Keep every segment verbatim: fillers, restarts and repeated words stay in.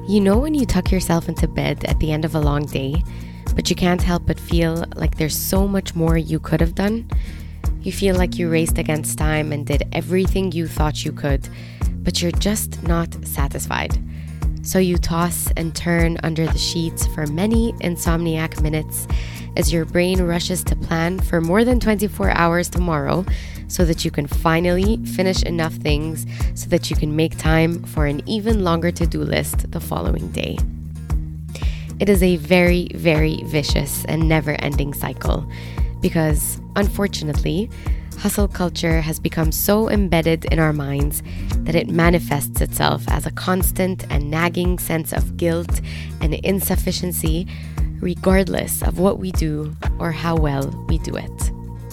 You know when you tuck yourself into bed at the end of a long day, but you can't help but feel like there's so much more you could have done? You feel like you raced against time and did everything you thought you could, but you're just not satisfied. So you toss and turn under the sheets for many insomniac minutes as your brain rushes to plan for more than twenty-four hours tomorrow so that you can finally finish enough things so that you can make time for an even longer to-do list the following day. It is a very, very vicious and never-ending cycle because, unfortunately, hustle culture has become so embedded in our minds that it manifests itself as a constant and nagging sense of guilt and insufficiency, regardless of what we do or how well we do it.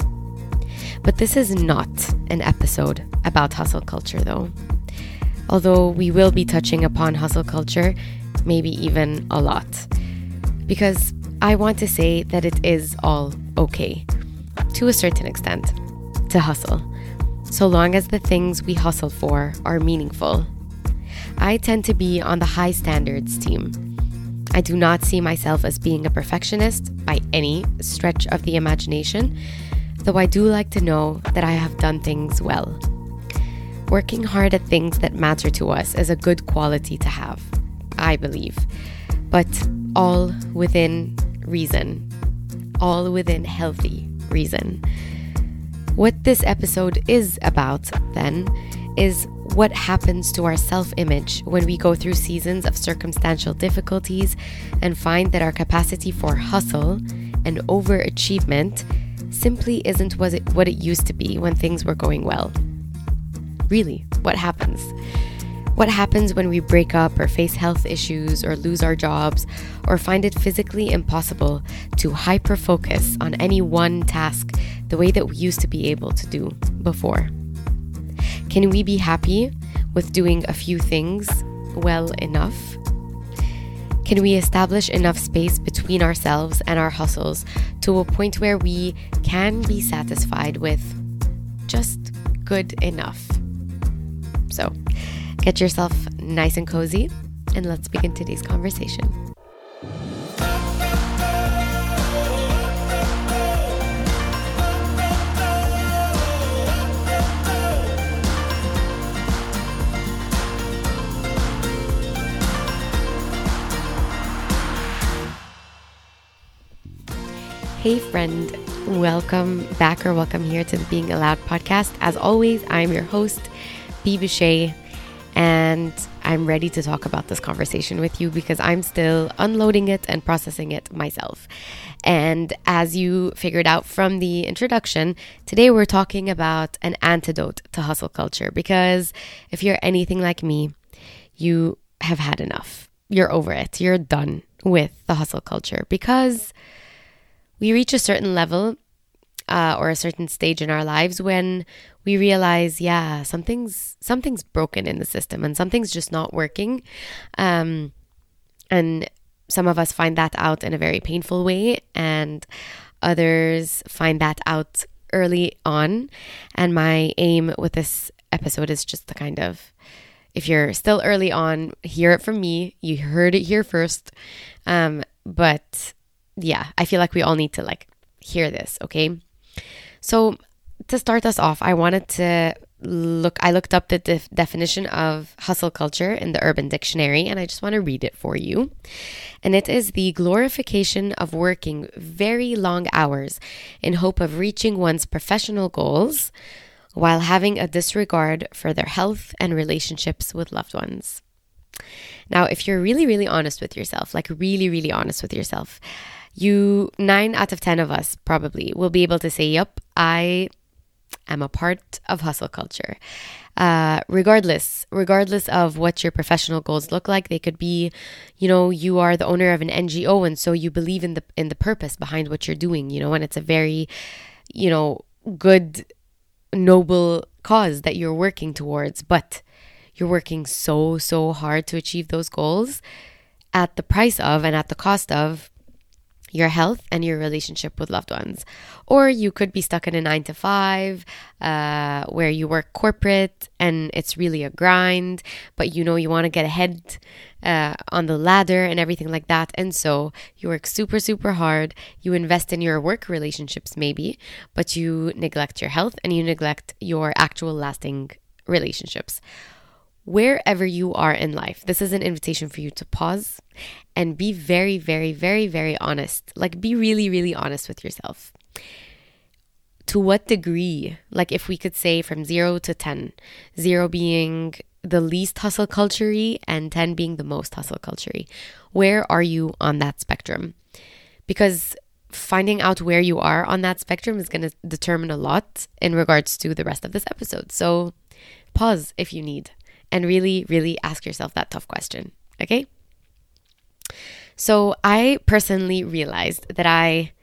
But this is not an episode about hustle culture, though. Although we will be touching upon hustle culture, maybe even a lot. Because I want to say that it is all okay, to a certain extent, to hustle, so long as the things we hustle for are meaningful. I tend to be on the high standards team. I do not see myself as being a perfectionist by any stretch of the imagination, though I do like to know that I have done things well. Working hard at things that matter to us is a good quality to have, I believe, but all within reason, all within healthy reason. What this episode is about, then, is what happens to our self-image when we go through seasons of circumstantial difficulties and find that our capacity for hustle and overachievement simply isn't what it, what it used to be when things were going well. Really, what happens? What happens when we break up or face health issues or lose our jobs or find it physically impossible to hyper-focus on any one task the way that we used to be able to do before? Can we be happy with doing a few things well enough? Can we establish enough space between ourselves and our hustles to a point where we can be satisfied with just good enough? So, get yourself nice and cozy, and let's begin today's conversation. Hey friend, welcome back or welcome here to the Being Allowed podcast. As always, I'm your host, B. Boucher, and I'm ready to talk about this conversation with you because I'm still unloading it and processing it myself. And as you figured out from the introduction, today we're talking about an antidote to hustle culture because if you're anything like me, you have had enough. You're over it. You're done with the hustle culture because we reach a certain level uh, or a certain stage in our lives when we realize, yeah, something's something's broken in the system and something's just not working. Um, and some of us find that out in a very painful way, and others find that out early on. And my aim with this episode is just to kind of, if you're still early on, hear it from me. You heard it here first. Um, but yeah, I feel like we all need to like hear this, okay? So to start us off, I wanted to look, I looked up the def- definition of hustle culture in the Urban Dictionary, and I just want to read it for you. And it is the glorification of working very long hours in hope of reaching one's professional goals while having a disregard for their health and relationships with loved ones. Now, if you're really, really honest with yourself, like really, really honest with yourself, you, nine out of ten of us probably will be able to say, yep, I am a part of hustle culture. Uh, regardless, regardless of what your professional goals look like, they could be, you know, you are the owner of an N G O, and so you believe in the in the purpose behind what you're doing, you know, and it's a very, you know, good, noble cause that you're working towards, but you're working so, so hard to achieve those goals at the price of and at the cost of your health and your relationship with loved ones. Or you could be stuck in a nine to five uh, where you work corporate and it's really a grind, but you know you want to get ahead uh, on the ladder and everything like that. And so you work super, super hard. You invest in your work relationships maybe, but you neglect your health and you neglect your actual lasting relationships. Wherever you are in life, this is an invitation for you to pause and be very, very, very, very honest. Like, be really, really honest with yourself. To what degree, like if we could say from zero to ten, zero being the least hustle culture-y and ten being the most hustle culture-y, where are you on that spectrum? Because finding out where you are on that spectrum is going to determine a lot in regards to the rest of this episode. So pause if you need. And really, really ask yourself that tough question, okay? So I personally realized that I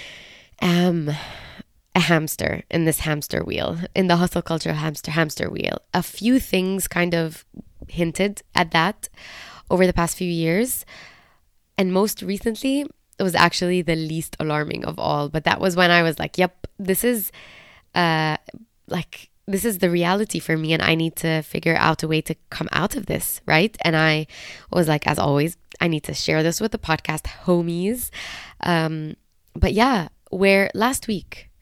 am a hamster in this hamster wheel, in the hustle culture hamster hamster wheel. A few things kind of hinted at that over the past few years. And most recently, it was actually the least alarming of all. But that was when I was like, yep, this is uh like... this is the reality for me and I need to figure out a way to come out of this, right? And I was like, as always, I need to share this with the podcast homies. Um, but yeah, where last week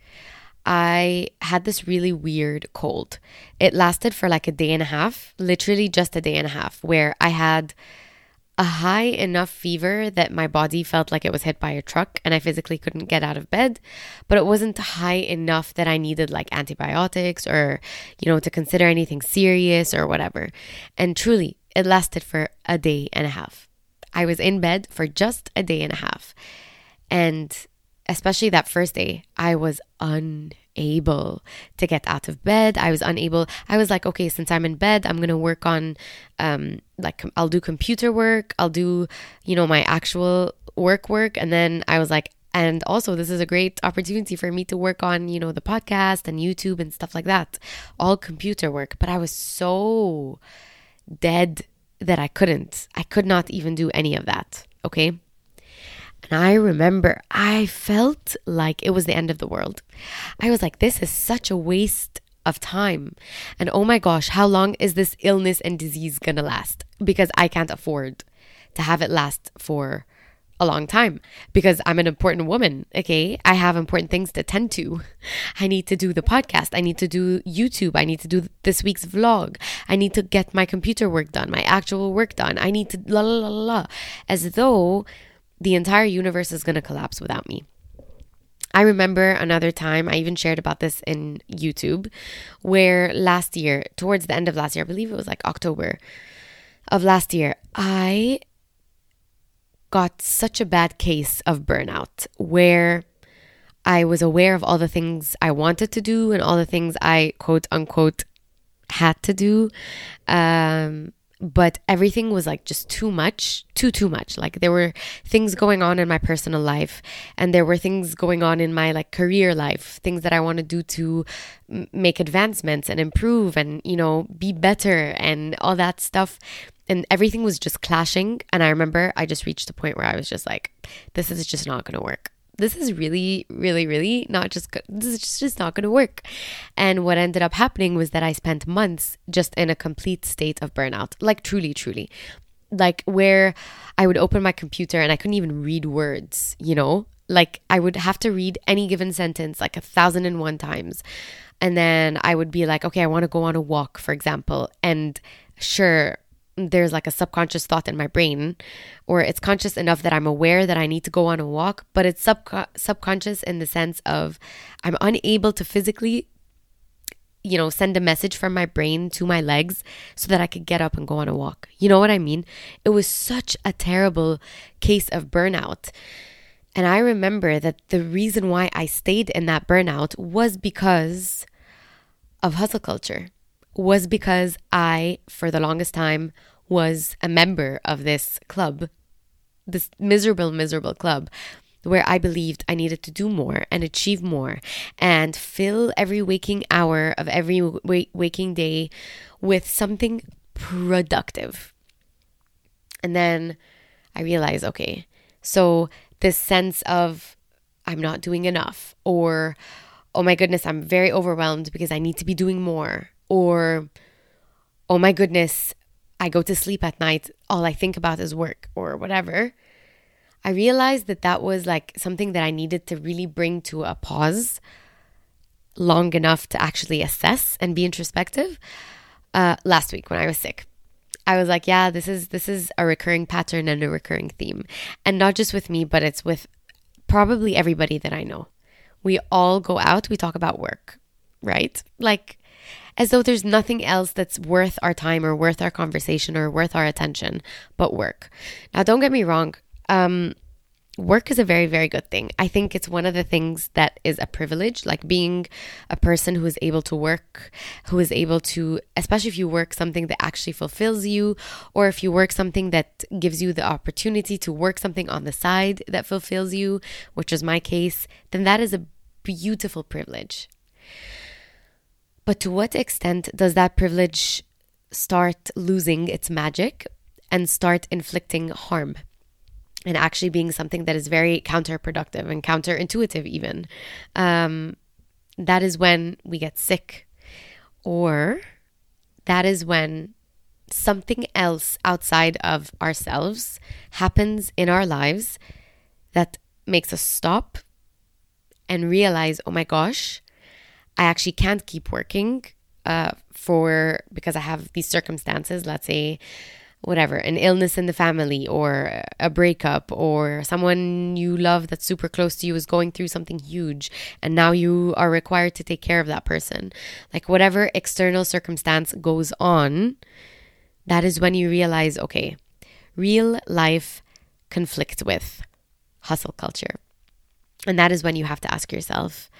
I had this really weird cold. It lasted for like a day and a half, literally just a day and a half, where I had a high enough fever that my body felt like it was hit by a truck and I physically couldn't get out of bed, but it wasn't high enough that I needed like antibiotics or, you know, to consider anything serious or whatever. And truly, it lasted for a day and a half. I was in bed for just a day and a half. And especially that first day, I was unable to get out of bed. I was unable. I was like, okay, since I'm in bed, I'm going to work on, um, like, I'll do computer work. I'll do, you know, my actual work work. And then I was like, and also this is a great opportunity for me to work on, you know, the podcast and YouTube and stuff like that. All computer work. But I was so dead that I couldn't. I could not even do any of that. Okay. And I remember I felt like it was the end of the world. I was like, this is such a waste of time. And oh my gosh, how long is this illness and disease gonna last? Because I can't afford to have it last for a long time because I'm an important woman. Okay. I have important things to tend to. I need to do the podcast. I need to do YouTube. I need to do this week's vlog. I need to get my computer work done, my actual work done. I need to la la la la, as though the entire universe is going to collapse without me. I remember another time, I even shared about this in YouTube, where last year, towards the end of last year, I believe it was like October of last year, I got such a bad case of burnout where I was aware of all the things I wanted to do and all the things I quote unquote had to do. Um, But everything was like just too much, too, too much. Like there were things going on in my personal life and there were things going on in my like career life, things that I want to do to m- make advancements and improve and, you know, be better and all that stuff. And everything was just clashing. And I remember I just reached a point where I was just like, this is just not going to work. This is really, really, really not just good. This is just, just not going to work. And what ended up happening was that I spent months just in a complete state of burnout. Like truly, truly. Like where I would open my computer and I couldn't even read words, you know? Like I would have to read any given sentence like a thousand and one times. And then I would be like, okay, I want to go on a walk, for example. And sure, there's like a subconscious thought in my brain, or it's conscious enough that I'm aware that I need to go on a walk, but it's sub- subconscious in the sense of I'm unable to physically, you know, send a message from my brain to my legs so that I could get up and go on a walk. You know what I mean? It was such a terrible case of burnout. And I remember that the reason why I stayed in that burnout was because of hustle culture. Was because I, for the longest time, was a member of this club, this miserable, miserable club, where I believed I needed to do more and achieve more and fill every waking hour of every w- waking day with something productive. And then I realized, okay, so this sense of I'm not doing enough, or oh my goodness, I'm very overwhelmed because I need to be doing more, or oh my goodness, I go to sleep at night, all I think about is work, or whatever. I realized that that was like something that I needed to really bring to a pause long enough to actually assess and be introspective. Uh, last week when I was sick, I was like, yeah, this is this is a recurring pattern and a recurring theme. And not just with me, but it's with probably everybody that I know. We all go out, we talk about work, right? Like, as though there's nothing else that's worth our time or worth our conversation or worth our attention but work. Now, don't get me wrong. Um, work is a very, very good thing. I think it's one of the things that is a privilege, like being a person who is able to work, who is able to, especially if you work something that actually fulfills you, or if you work something that gives you the opportunity to work something on the side that fulfills you, which is my case, then that is a beautiful privilege. But to what extent does that privilege start losing its magic and start inflicting harm and actually being something that is very counterproductive and counterintuitive even? Um, that is when we get sick, or that is when something else outside of ourselves happens in our lives that makes us stop and realize, oh my gosh, I actually can't keep working uh, for because I have these circumstances, let's say, whatever, an illness in the family or a breakup, or someone you love that's super close to you is going through something huge and now you are required to take care of that person. Like whatever external circumstance goes on, that is when you realize, okay, real life conflicts with hustle culture. And that is when you have to ask yourself,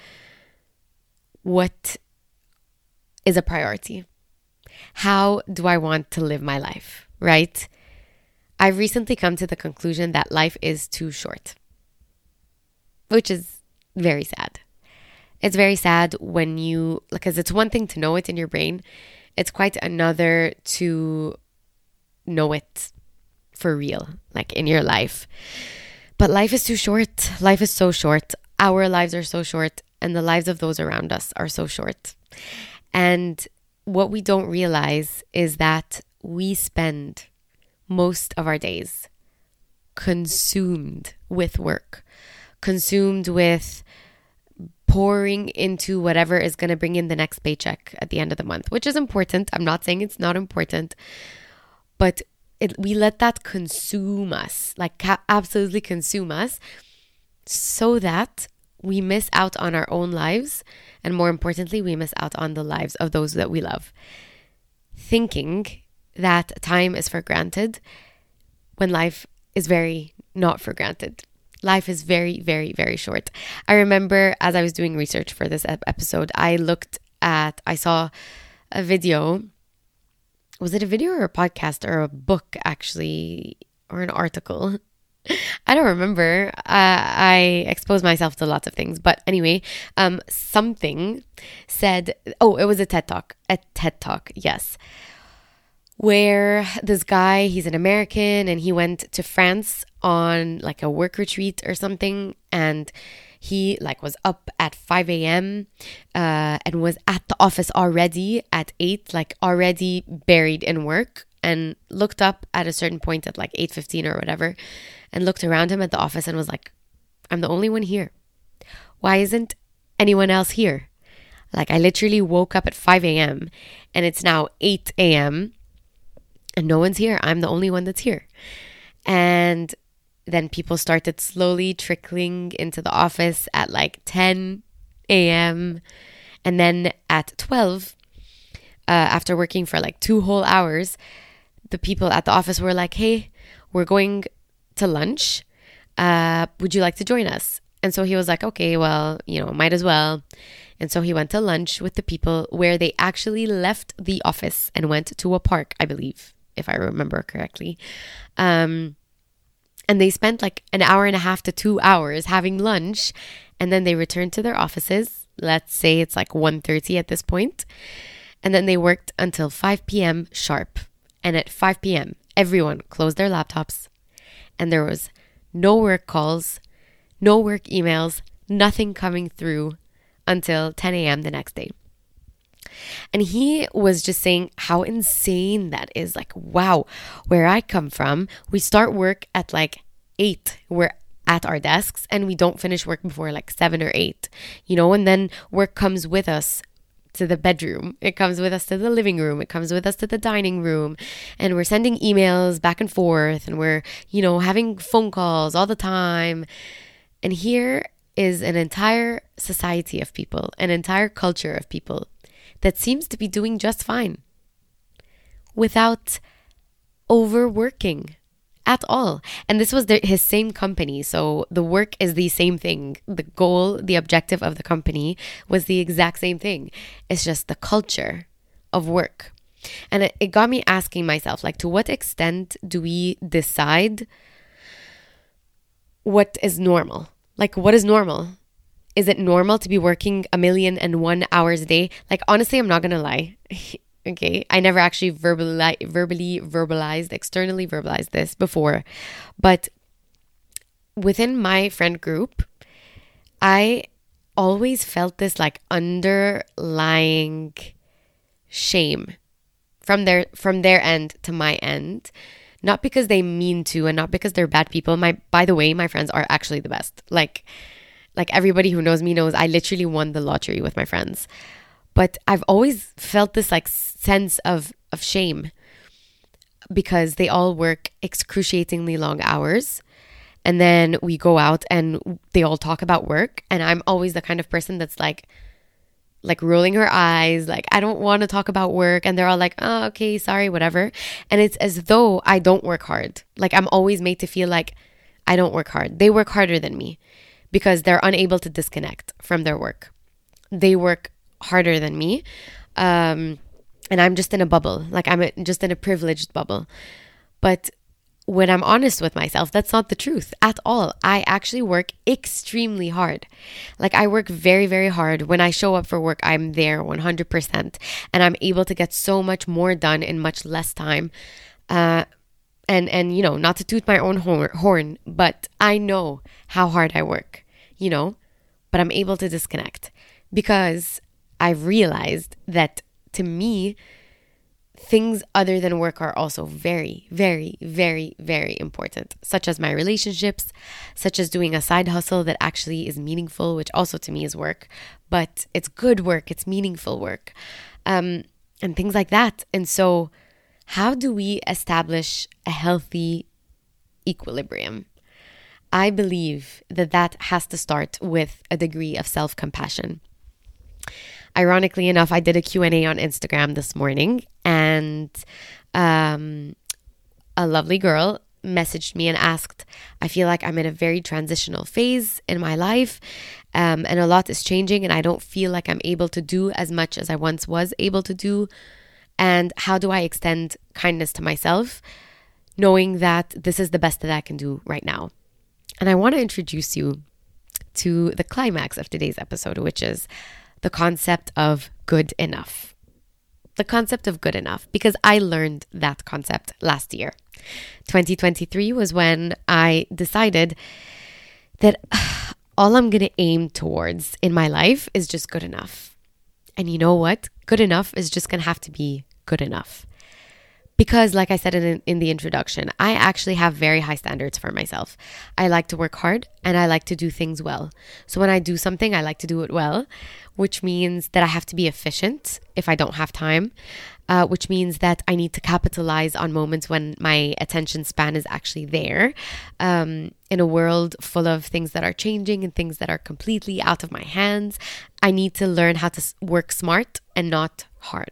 what is a priority? How do I want to live my life, right? I've recently come to the conclusion that life is too short, which is very sad. It's very sad when you, because it's one thing to know it in your brain. It's quite another to know it for real, like in your life. But life is too short. Life is so short. Our lives are so short. And the lives of those around us are so short. And what we don't realize is that we spend most of our days consumed with work, consumed with pouring into whatever is going to bring in the next paycheck at the end of the month, which is important. I'm not saying it's not important, but it, we let that consume us, like ca- absolutely consume us, so that we miss out on our own lives, and more importantly, we miss out on the lives of those that we love. Thinking that time is for granted when life is very not for granted. Life is very, very, very short. I remember as I was doing research for this episode, I looked at, I saw a video. Was it a video or a podcast or a book actually, or an article? I don't remember. Uh, I expose myself to lots of things. But anyway, um, something said, oh, it was a TED Talk. A TED Talk, yes. Where this guy, he's an American, and he went to France on like a work retreat or something. And he like was up at five a.m. Uh, and was at the office already at eight, like already buried in work. And looked up at a certain point at like eight fifteen or whatever, and looked around him at the office and was like, I'm the only one here. Why isn't anyone else here? Like I literally woke up at five a.m. and it's now eight a.m. and no one's here. I'm the only one that's here. And then people started slowly trickling into the office at like ten a.m. And then at twelve, uh, after working for like two whole hours, the people at the office were like, hey, we're going to lunch. Uh, would you like to join us? And so he was like, okay, well, you know, might as well. And so he went to lunch with the people where they actually left the office and went to a park, I believe, if I remember correctly. Um, and they spent like an hour and a half to two hours having lunch. And then they returned to their offices. Let's say it's like one thirty at this point. And then they worked until five p.m. sharp. And at five p.m., everyone closed their laptops. And there was no work calls, no work emails, nothing coming through until ten a.m. the next day. And he was just saying how insane that is. Like, wow, where I come from, we start work at like eight. We're at our desks and we don't finish work before like seven or eight, you know, and then work comes with us to the bedroom. It comes with us to the living room. It comes with us to the dining room. And we're sending emails back and forth and we're, you know, having phone calls all the time. And here is an entire society of people, an entire culture of people that seems to be doing just fine without overworking at all. And this was the, his same company. So the work is the same thing. The goal, the objective of the company was the exact same thing. It's just the culture of work. And it, it got me asking myself, like, to what extent do we decide what is normal? Like, what is normal? Is it normal to be working a million and one hours a day? Like, honestly, I'm not going to lie. Okay. I never actually verbali- verbally verbalized, externally verbalized this before. But within my friend group, I always felt this like underlying shame from their, from their end to my end. Not because they mean to and not because they're bad people. My, by the way, my friends are actually the best. Like, Like everybody who knows me knows I literally won the lottery with my friends. But I've always felt this like sense of, of shame because they all work excruciatingly long hours. And then we go out and they all talk about work. And I'm always the kind of person that's like, like rolling her eyes. Like, I don't want to talk about work. And they're all like, oh, okay, sorry, whatever. And it's as though I don't work hard. Like, I'm always made to feel like I don't work hard. They work harder than me. Because they're unable to disconnect from their work. They work harder than me. Um, and I'm just in a bubble. Like I'm a, just in a privileged bubble. But when I'm honest with myself, that's not the truth at all. I actually work extremely hard. Like I work very, very hard. When I show up for work, I'm there one hundred percent. And I'm able to get so much more done in much less time. Uh, And, and you know, not to toot my own horn, but I know how hard I work, you know, but I'm able to disconnect because I've realized that to me, things other than work are also very, very, very, very important, such as my relationships, such as doing a side hustle that actually is meaningful, which also to me is work, but it's good work, it's meaningful work, um, and things like that. And so how do we establish a healthy equilibrium? I believe that that has to start with a degree of self-compassion. Ironically enough, I did a Q and A on Instagram this morning and um, a lovely girl messaged me and asked, I feel like I'm in a very transitional phase in my life um, and a lot is changing and I don't feel like I'm able to do as much as I once was able to do. And how do I extend kindness to myself, knowing that this is the best that I can do right now? And I want to introduce you to the climax of today's episode, which is the concept of good enough. The concept of good enough, because I learned that concept last year. twenty twenty-three was when I decided that all I'm going to aim towards in my life is just good enough. And you know what? Good enough is just going to have to be good enough. Because like I said in, in the introduction, I actually have very high standards for myself. I like to work hard and I like to do things well. So when I do something, I like to do it well, which means that I have to be efficient if I don't have time, uh, which means that I need to capitalize on moments when my attention span is actually there. Um, in a world full of things that are changing and things that are completely out of my hands, I need to learn how to work smart and not hard.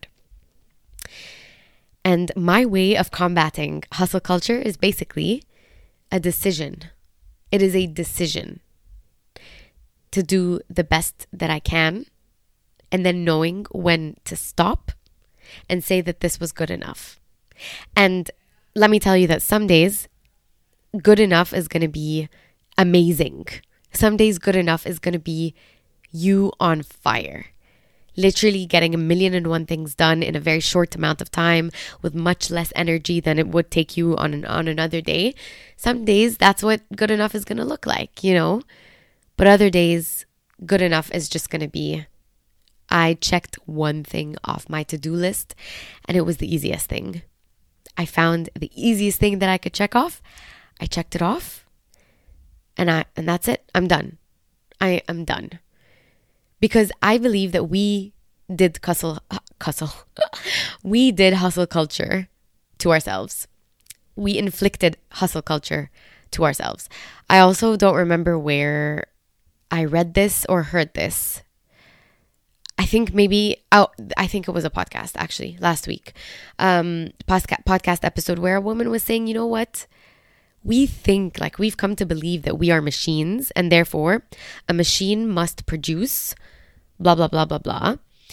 And my way of combating hustle culture is basically a decision. It is a decision to do the best that I can and then knowing when to stop and say that this was good enough. And let me tell you that some days good enough is going to be amazing. Some days good enough is going to be you on fire. Literally getting a million and one things done in a very short amount of time with much less energy than it would take you on an, on another day. Some days that's what good enough is going to look like, you know. But other days, good enough is just going to be, I checked one thing off my to-do list and it was the easiest thing. I found the easiest thing that I could check off. I checked it off and I and that's it. I'm done. I am done. Because I believe that we did hustle, hustle. we did hustle culture to ourselves. We inflicted hustle culture to ourselves. I also don't remember where I read this or heard this. I think maybe, oh, I think it was a podcast actually last week. Um, podcast, podcast episode where a woman was saying, you know what? We think, like, we've come to believe that we are machines and therefore a machine must produce blah, blah, blah, blah, blah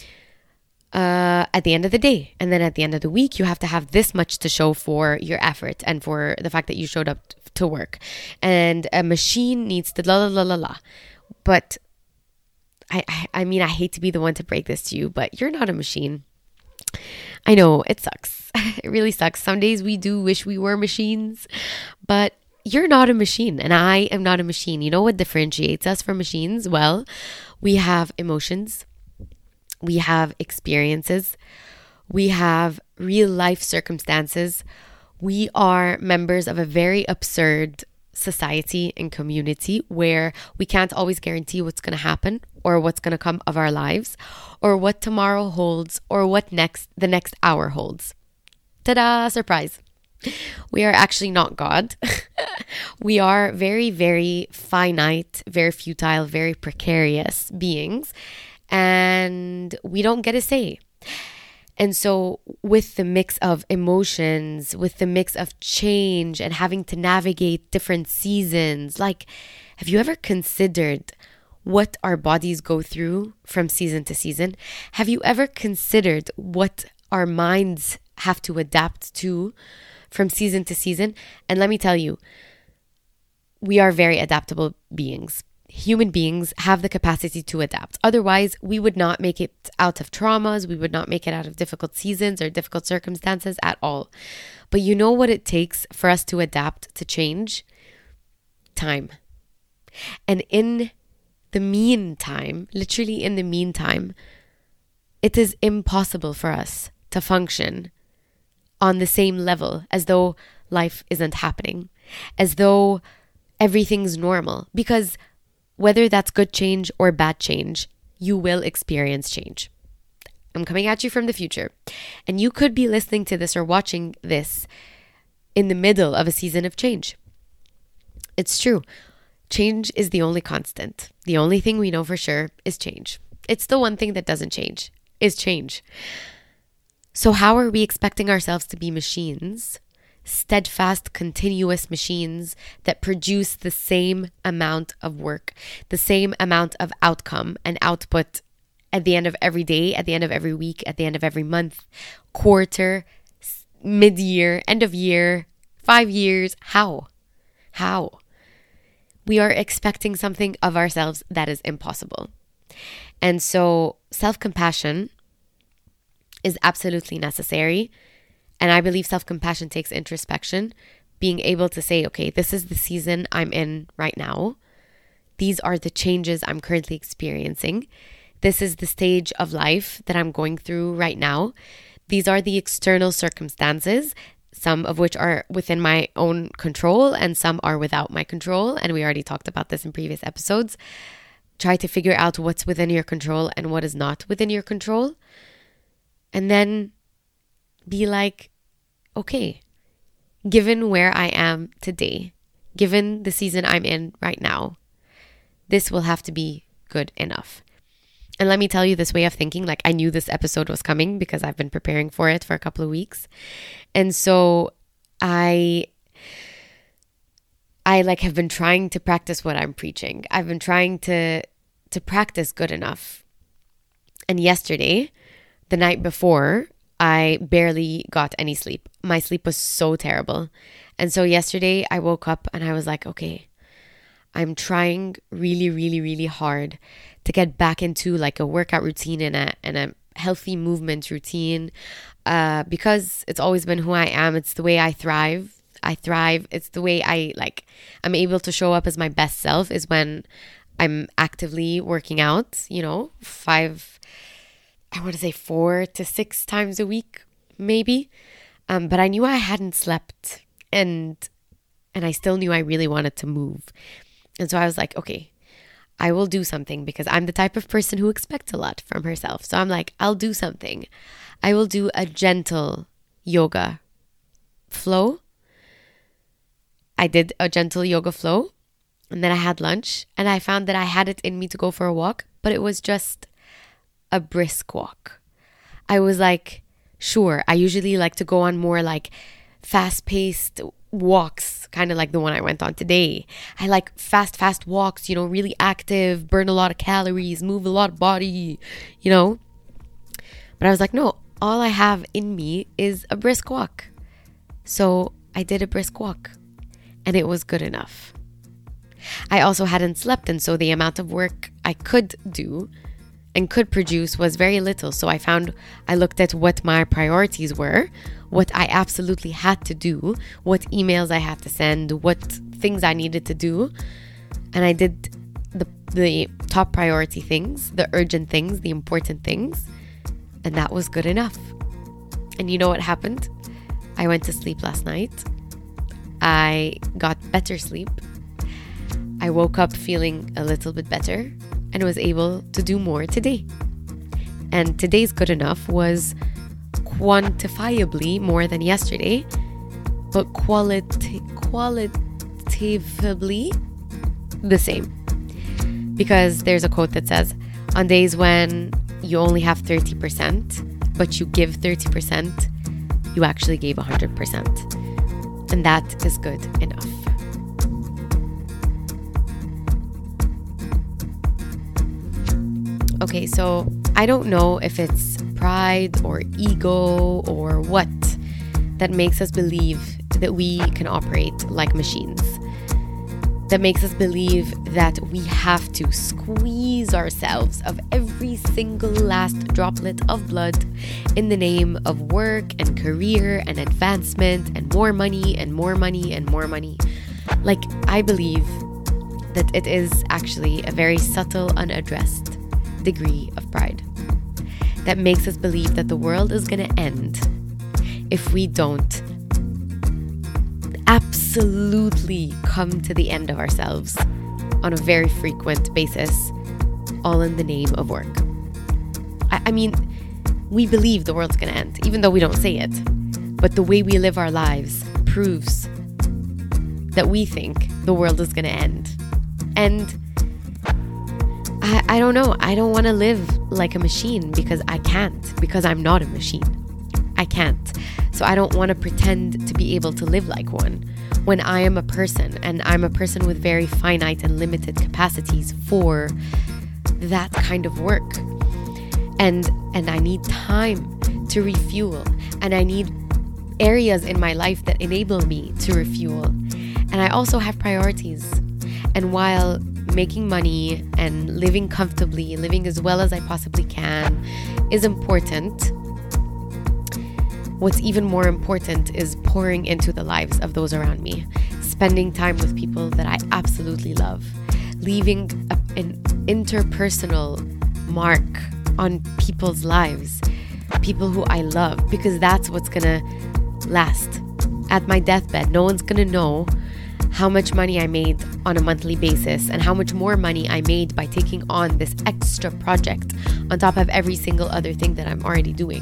uh, at the end of the day. And then at the end of the week, you have to have this much to show for your effort and for the fact that you showed up to work. And a machine needs to la, la, la, la, la. But I, I, I mean, I hate to be the one to break this to you, but you're not a machine. I know, it sucks. It really sucks. Some days we do wish we were machines, but you're not a machine and I am not a machine. You know what differentiates us from machines? Well, we have emotions, we have experiences, we have real life circumstances. We are members of a very absurd society and community where we can't always guarantee what's going to happen or what's going to come of our lives or what tomorrow holds or what next the next hour holds. Ta-da! Surprise. We are actually not God. We are very, very finite, very futile, very precarious beings, and we don't get a say. And so with the mix of emotions, with the mix of change and having to navigate different seasons, like, have you ever considered what our bodies go through from season to season? Have you ever considered what our minds have to adapt to from season to season? And let me tell you, we are very adaptable beings. Human beings have the capacity to adapt. Otherwise, we would not make it out of traumas. We would not make it out of difficult seasons or difficult circumstances at all. But you know what it takes for us to adapt to change? Time. And in the meantime, literally in the meantime, it is impossible for us to function on the same level as though life isn't happening, as though everything's normal. Because whether that's good change or bad change, you will experience change. I'm coming at you from the future. And you could be listening to this or watching this in the middle of a season of change. It's true. Change is the only constant. The only thing we know for sure is change. It's the one thing that doesn't change, is change. So how are we expecting ourselves to be machines? Steadfast, continuous machines that produce the same amount of work, the same amount of outcome and output at the end of every day, at the end of every week, at the end of every month, quarter, mid-year, end of year, five years. How? How? We are expecting something of ourselves that is impossible. And so self-compassion is absolutely necessary. And I believe self-compassion takes introspection, being able to say, okay, this is the season I'm in right now. These are the changes I'm currently experiencing. This is the stage of life that I'm going through right now. These are the external circumstances, some of which are within my own control and some are without my control. And we already talked about this in previous episodes. Try to figure out what's within your control and what is not within your control. And then be like, okay, given where I am today, given the season I'm in right now, this will have to be good enough. And let me tell you, this way of thinking, like, I knew this episode was coming because I've been preparing for it for a couple of weeks. And so I, I like have been trying to practice what I'm preaching. I've been trying to, to practice good enough. And yesterday, the night before, I barely got any sleep. My sleep was so terrible. And so yesterday I woke up and I was like, okay, I'm trying really, really, really hard to get back into like a workout routine and a, and a healthy movement routine uh, because it's always been who I am. It's the way I thrive. I thrive. It's the way I like, I'm able to show up as my best self is when I'm actively working out, you know, five, I want to say four to six times a week, maybe. Um, but I knew I hadn't slept and and I still knew I really wanted to move. And so I was like, okay, I will do something because I'm the type of person who expects a lot from herself. So I'm like, I'll do something. I will do a gentle yoga flow. I did a gentle yoga flow and then I had lunch and I found that I had it in me to go for a walk, but it was just a brisk walk. I was like, sure, I usually like to go on more like fast-paced walks, kind of like the one I went on today. I like fast, fast walks, you know, really active, burn a lot of calories, move a lot of body, you know. But I was like, no, all I have in me is a brisk walk. So I did a brisk walk and it was good enough. I also hadn't slept, and so the amount of work I could do and could produce was very little. So I found, I looked at what my priorities were, what I absolutely had to do, what emails I had to send, what things I needed to do. And I did the the top priority things, the urgent things, the important things. And that was good enough. And you know what happened? I went to sleep last night. I got better sleep. I woke up feeling a little bit better and was able to do more today. And today's good enough was quantifiably more than yesterday, but quality, qualitatively the same. Because there's a quote that says, on days when you only have thirty percent, but you give thirty percent, you actually gave one hundred percent. And that is good enough. Okay, so I don't know if it's pride or ego or what that makes us believe that we can operate like machines. That makes us believe that we have to squeeze ourselves of every single last droplet of blood in the name of work and career and advancement and more money and more money and more money. Like, I believe that it is actually a very subtle, unaddressed degree of pride that makes us believe that the world is going to end if we don't absolutely come to the end of ourselves on a very frequent basis, all in the name of work. I, I mean, we believe the world's going to end, even though we don't say it. But the way we live our lives proves that we think the world is going to end. And I, I don't know. I don't want to live like a machine because I can't, because I'm not a machine. I can't. So I don't want to pretend to be able to live like one when I am a person, and I'm a person with very finite and limited capacities for that kind of work. And and I need time to refuel, and I need areas in my life that enable me to refuel. And I also have priorities. And while making money and living comfortably, living as well as I possibly can is important, what's even more important is pouring into the lives of those around me, spending time with people that I absolutely love, leaving a, an interpersonal mark on people's lives, people who I love, because that's what's gonna last. At my deathbed, no one's gonna know how much money I made on a monthly basis and how much more money I made by taking on this extra project on top of every single other thing that I'm already doing.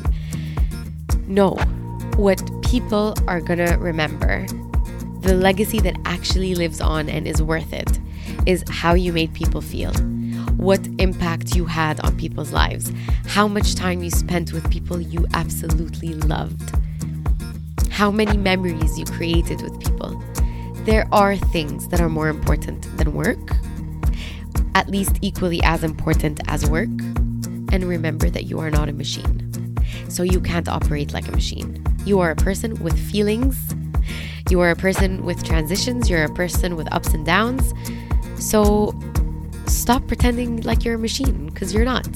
No, what people are gonna remember, the legacy that actually lives on and is worth it, is how you made people feel, what impact you had on people's lives, how much time you spent with people you absolutely loved, how many memories you created with people. There are things that are more important than work, at least equally as important as work. And remember that you are not a machine. So you can't operate like a machine. You are a person with feelings. You are a person with transitions. You're a person with ups and downs. So stop pretending like you're a machine, because you're not.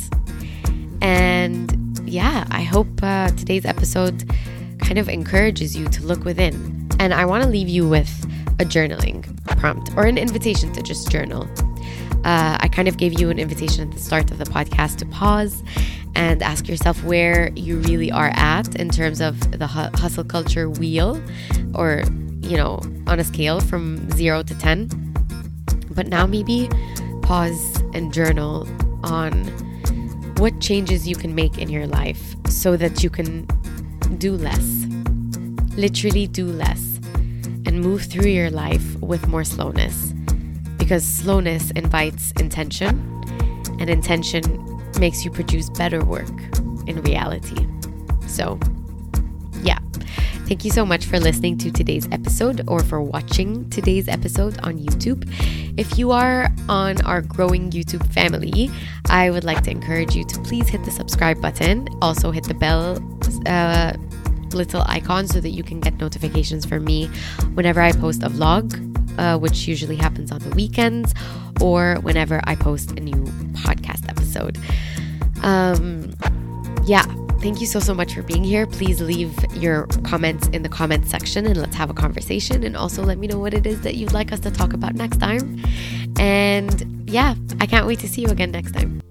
And yeah, I hope uh, today's episode kind of encourages you to look within. And I want to leave you with a journaling prompt or an invitation to just journal. Uh, I kind of gave you an invitation at the start of the podcast to pause and ask yourself where you really are at in terms of the hu- hustle culture wheel, or, you know, on a scale from zero to ten. But now maybe pause and journal on what changes you can make in your life so that you can do less, literally do less, and move through your life with more slowness. Because slowness invites intention, and intention makes you produce better work in reality. So, yeah. Thank you so much for listening to today's episode, or for watching today's episode on YouTube. If you are on our growing YouTube family, I would like to encourage you to please hit the subscribe button. Also hit the bell uh, little icon so that you can get notifications from me whenever I post a vlog, uh, which usually happens on the weekends, or whenever I post a new podcast episode. Um, yeah. Thank you so, so much for being here. Please leave your comments in the comments section and let's have a conversation. And also let me know what it is that you'd like us to talk about next time. And yeah, I can't wait to see you again next time.